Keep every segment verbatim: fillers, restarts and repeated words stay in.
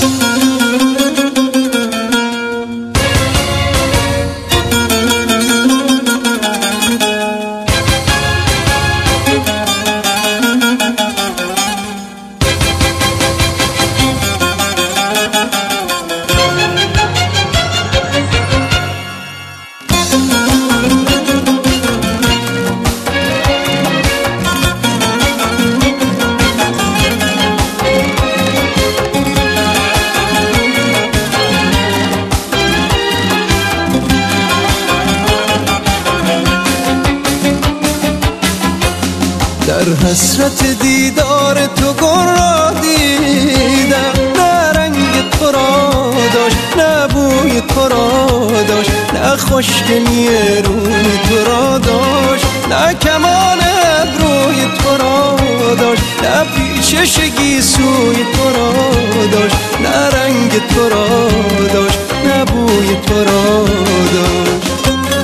در حسرت دیدار تو گل را دیدم، نه رنگ تو را داشت نه بوی تو را داشت، نه خوشگلی روی تو را داشت، نه کمان ابروی تو را داشت، نه پیچشگی سوی تو را داشت، نه رنگ تو را داشت نه بوی تو را داشت.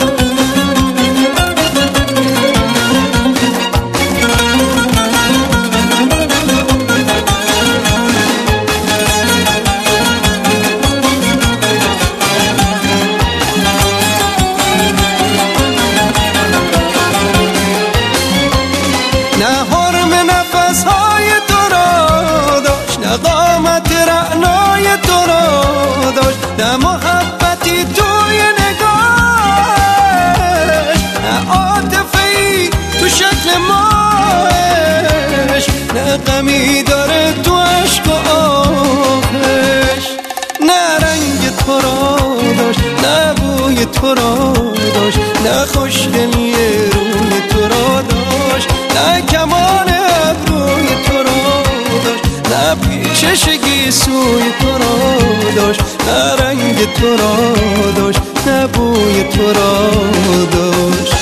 نه حرم نفسهای تو را داشت، نه قامت رعنای تو را داشت، نه محبتی توی نگاهش، نه عاطفه‌ای تو شکل ماهش، نه غمی داره تو عشق و آهش، نه رنگ تو را داشت نه بوی تو را داشت، نه خوشگلی روی تو را داشت، نه کمان ابروی تو را داشت، نه پیچشگی سوی تو را داشت، نه رنگ تو را داشت نه بوی تو را داشت.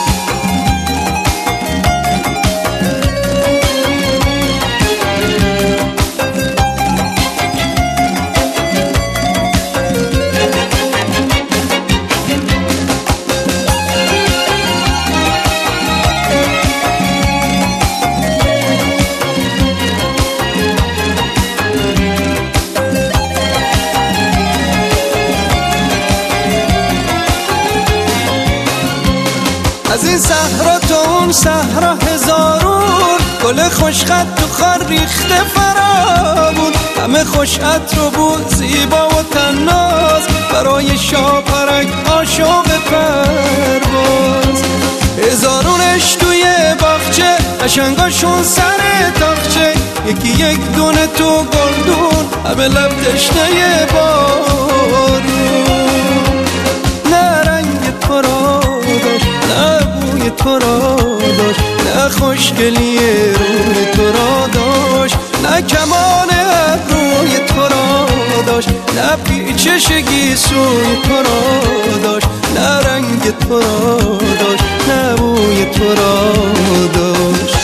از این صحرا تو اون صحرا هزارون گل خوشخط تو خار ریخته فرامون، همه خوش عطر و بود زیبا و تناز، برای شاپرک عاشق پرواز. هزارونش توی باغچه قشنگاشون سر تاخچه، یکی یک دونه تو گلدون همه لب تشنه بارون، نه رنگ تو را داشت نه بوی تو را داشت، نه خوشگلی روی تو را داشت، نه کمان ابروی تو را داشت، نه پیچشگی سوی تو را داشت، نه رنگ تو را داشت نه بوی تو را داشت.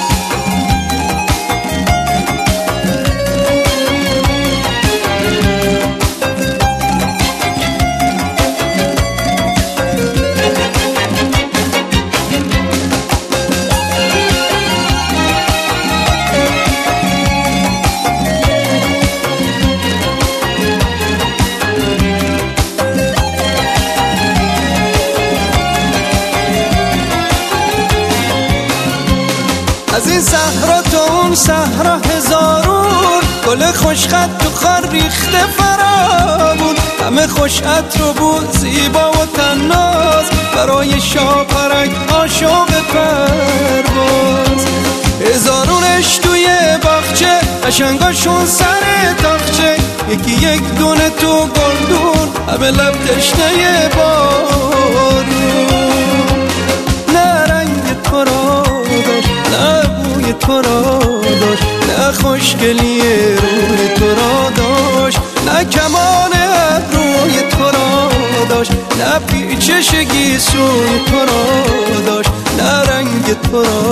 از این صحرا تو اون صحرا هزارون گل خوشخط تو خار ریخته فرامون، همه خوش عطر و بود زیبا و تناز، برای شاپرک عاشق پرواز. هزارونش توی باغچه قشنگاشون سر تاخچه، یکی یک دونه تو گلدون همه لب تشنه بارون، نه رنگ تو را داشت نه بوی تو را داشت، نه خوشگلی روی تو را داشت، نه کمان ابروی تو را داشت، نه پیچشگی سوی تو را داشت، نه رنگ تو را